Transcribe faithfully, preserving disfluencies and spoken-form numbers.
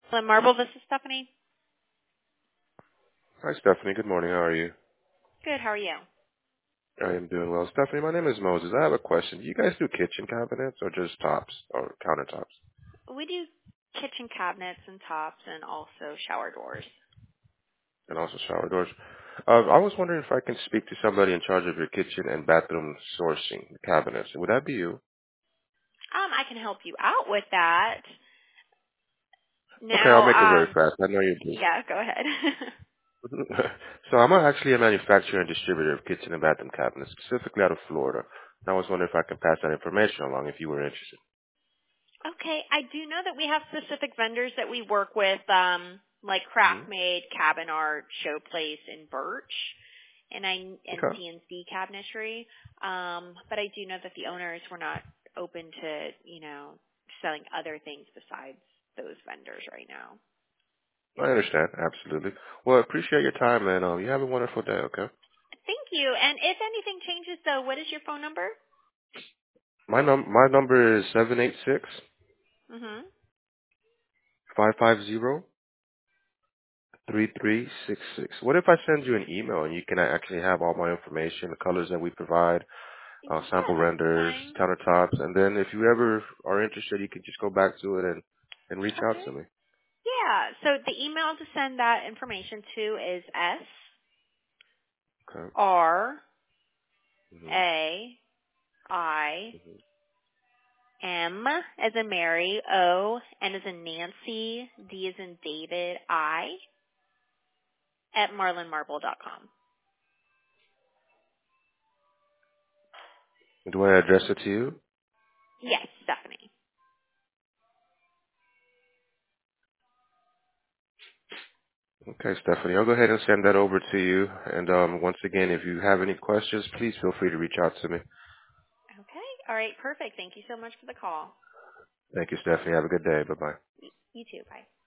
Hello, Marble, this is Stephanie. Hi, Stephanie. Good morning. How are you? Good, how are you? I am doing well. Stephanie, my name is Moses. I have a question. Do you guys do kitchen cabinets or just tops or countertops? We do kitchen cabinets and tops and also shower doors. And also shower doors? Uh, I was wondering if I can speak to somebody in charge of your kitchen and bathroom sourcing cabinets. Would that be you? Um, I can help you out with that. Okay, I'll Now, make it very um, fast. I know you do. yeah, go ahead. So I'm actually a manufacturer and distributor of kitchen and bathroom cabinets, specifically out of Florida. And I was wondering if I can pass that information along if you were interested. Okay, I do know that we have specific vendors that we work with, um, like hmm Craftmade, Cabin Art, Showplace, and Birch, and I and Okay. C N C Cabinetry. Um, but I do know that the owners were not open to, you know, selling other things besides those vendors right now. I understand. Absolutely. Well, I appreciate your time, and um, you have a wonderful day, okay? Thank you. And if anything changes, though, what is your phone number? My num my number is seven eight six Mhm. five five zero three three six six. What if I send you an email and you can actually have all my information, the colors that we provide, uh, Yeah, sample that's renders, fine. countertops, and then if you ever are interested, you can just go back to it and and reach out Okay. to me. Yeah. So the email to send that information to is S Okay. R hmm A I hmm M as in Mary, O N as in Nancy, D as in David, I at marlin marble dot com. Do I address it to you? Yes, Stephanie. Okay, Stephanie, I'll go ahead and send that over to you. And um, once again, if you have any questions, please feel free to reach out to me. Okay. All right. Perfect. Thank you so much for the call. Thank you, Stephanie. Have a good day. Bye bye. You too. Bye.